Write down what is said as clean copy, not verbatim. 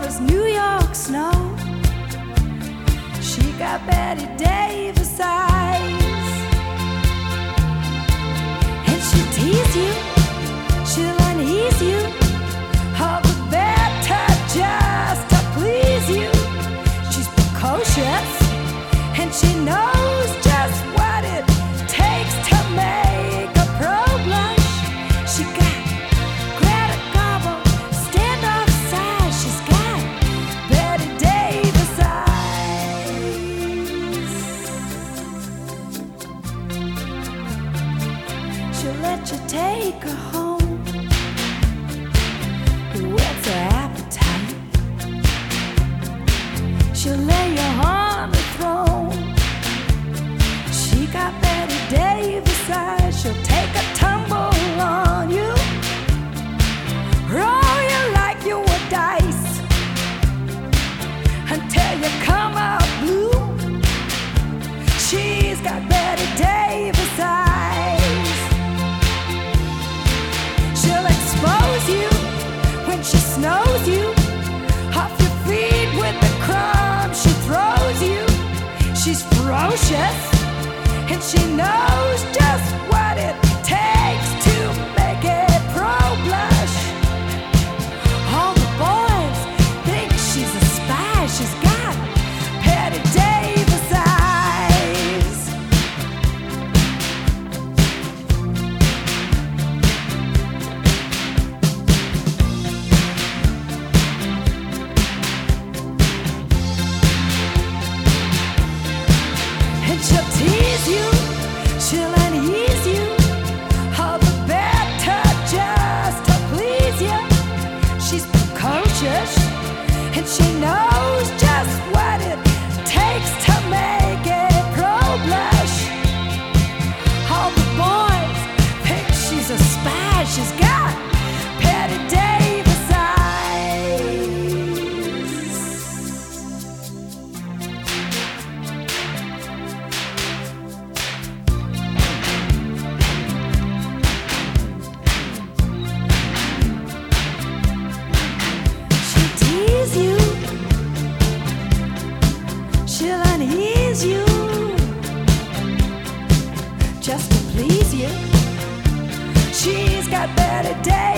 as New York snow. She got Betty Davis eyes, and she'll tease you, she'll unease you, all the better just to please you. She's precocious, and she knows just what it takes to make a pro blush. She got Greta Garbo, standoff size. She's got Betty Davis eyes. She'll let you take her home, whets her appetite. She'll lay you on the throne. She got Betty Davis eyes. She'll take a tumble on you, roll you like you were dice, until you come out blue. She's got Betty Davis eyes. She'll expose you when she snows you, off your feet with the crumbs she throws you. She's ferocious, and she knows just what it takes to make a pro blush. All the boys think she's a spy. She's got Betty Davis eyes. And she'll tease you, she'll unease you, all the better just to please you. She's precocious, and she knows just what it takes to make a pro blush. All the boys think she's a spy. She's got Betty Davis eyes. She'll tease you, she'll unease you, just to please you. She's got Betty Davis.